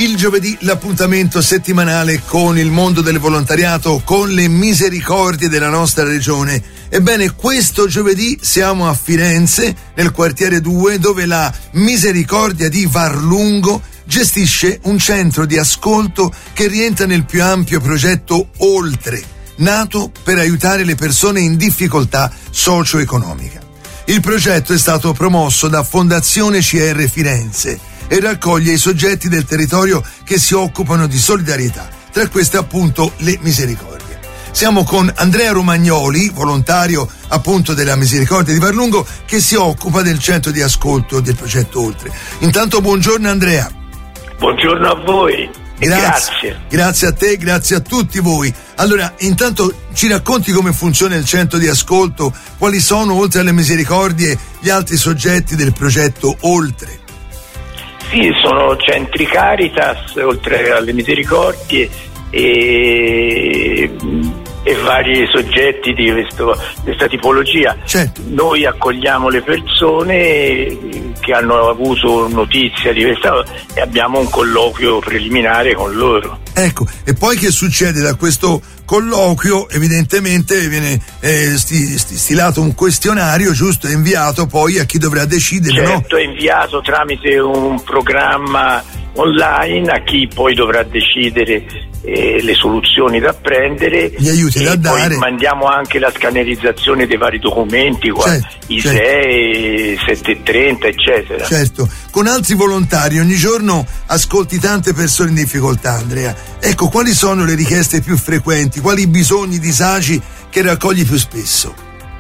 Il giovedì l'appuntamento settimanale con il mondo del volontariato, con le misericordie della nostra regione. Ebbene, questo giovedì siamo a Firenze, nel quartiere 2, dove la Misericordia di Varlungo gestisce un centro di ascolto che rientra nel più ampio progetto Oltre, nato per aiutare le persone in difficoltà socio-economica. Il progetto è stato promosso da Fondazione CR Firenze e raccoglie i soggetti del territorio che si occupano di solidarietà, tra queste appunto le Misericordie. Siamo con Andrea Romagnoli, volontario appunto della Misericordia di Varlungo, che si occupa del centro di ascolto del progetto Oltre. Intanto buongiorno Andrea. Buongiorno a voi. Grazie. Grazie a te, grazie a tutti voi. Allora, intanto ci racconti come funziona il centro di ascolto, quali sono, oltre alle Misericordie, gli altri soggetti del progetto Oltre? Sì, sono centri Caritas, oltre alle Misericordie, e vari soggetti di questa tipologia. Certo. Noi accogliamo le persone che hanno avuto notizia di questa e abbiamo un colloquio preliminare con loro. Ecco, e poi che succede da questo colloquio? Evidentemente viene stilato un questionario, giusto, e inviato poi a chi dovrà decidere, certo, no? È inviato tramite un programma online a chi poi dovrà decidere le soluzioni da prendere, gli aiuti da dare. Poi mandiamo anche la scannerizzazione dei vari documenti, ISEE, 730, eccetera. Certo, con altri volontari ogni giorno ascolti tante persone in difficoltà, Andrea. Ecco, quali sono le richieste più frequenti, quali bisogni, disagi che raccogli più spesso?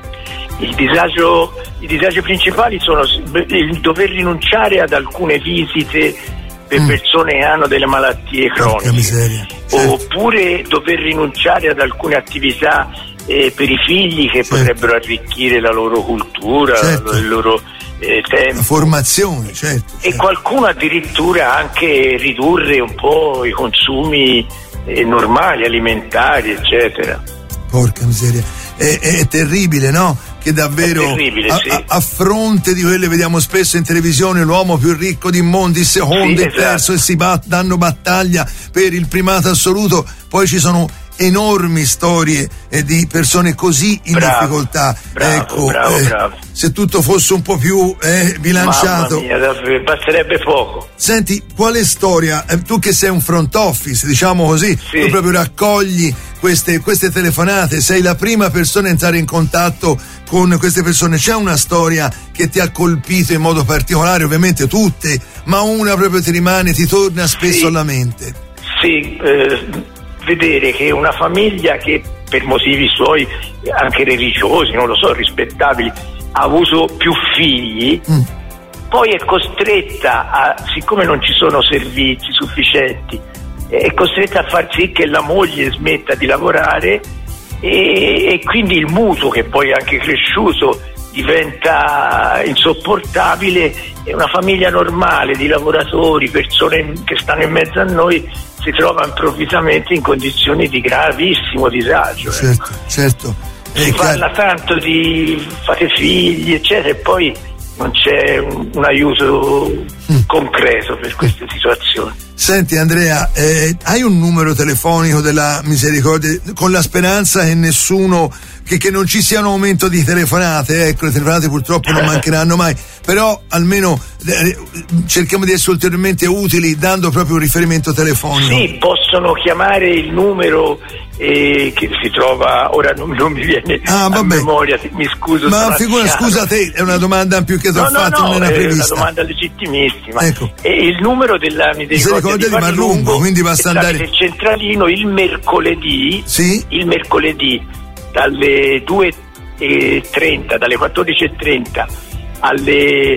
I disagi principali sono il dover rinunciare ad alcune visite per persone che hanno delle malattie croniche, miseria. Certo. Oppure dover rinunciare ad alcune attività per i figli che potrebbero arricchire la loro cultura, il loro tempo, la formazione, certo. E qualcuno addirittura anche ridurre un po' i consumi normali, alimentari, eccetera. Porca miseria, è terribile, no? Che davvero a fronte di quelle vediamo spesso in televisione, l'uomo più ricco di mondo, il secondo, il terzo, e si danno battaglia per il primato assoluto, poi ci sono enormi storie di persone così in difficoltà. Bravo. Se tutto fosse un po' più bilanciato. Mamma mia, davvero, basterebbe poco. Senti, quale storia, tu che sei un front office, diciamo così, tu proprio raccogli queste telefonate, sei la prima persona a entrare in contatto con queste persone, c'è una storia che ti ha colpito in modo particolare? Ovviamente tutte, ma una proprio ti rimane, ti torna spesso alla mente? Sì, vedere che una famiglia che per motivi suoi anche religiosi, non lo so, rispettabili, ha avuto più figli, poi è costretta siccome non ci sono servizi sufficienti, è costretta a far sì che la moglie smetta di lavorare e quindi il mutuo, che poi è anche cresciuto, diventa insopportabile. E una famiglia normale di lavoratori, persone che stanno in mezzo a noi, si trova improvvisamente in condizioni di gravissimo disagio. Certo. Si parla tanto di fate figli, eccetera, e poi non c'è un aiuto concreto per queste situazioni. Senti Andrea, hai un numero telefonico della Misericordia, con la speranza che nessuno, che non ci sia un aumento di telefonate, ecco, le telefonate purtroppo non mancheranno mai, però almeno cerchiamo di essere ulteriormente utili dando proprio un riferimento telefonico. Sì, possono chiamare il numero che si trova, ora non mi viene a memoria, mi scuso. Ma scusa te, è una domanda più che ti ho fatto, non era prevista. È una domanda legittimissima. Ecco. E il numero della Misericordia di Varlungo, quindi basta andare nel centralino il mercoledì, dalle 2:30, dalle 14:30 alle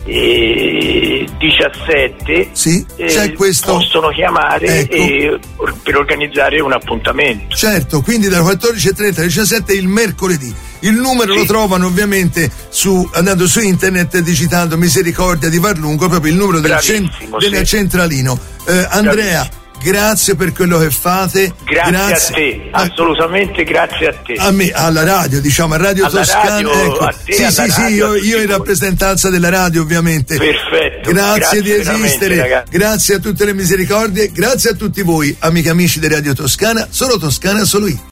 17, c'è questo, possono chiamare per organizzare un appuntamento. Certo, quindi dalle 14:30 alle 17 il mercoledì. Il numero lo trovano ovviamente andando su internet, digitando Misericordia di Varlungo, proprio il numero del centralino. Andrea, grazie per quello che fate. Grazie a te, assolutamente grazie a te. A me, alla radio, diciamo, a Radio alla Toscana. Radio, ecco. a te, Sì, io in rappresentanza della radio, ovviamente. Perfetto. Grazie di esistere, grazie a tutte le misericordie, grazie a tutti voi, amiche e amici di Radio Toscana, solo io.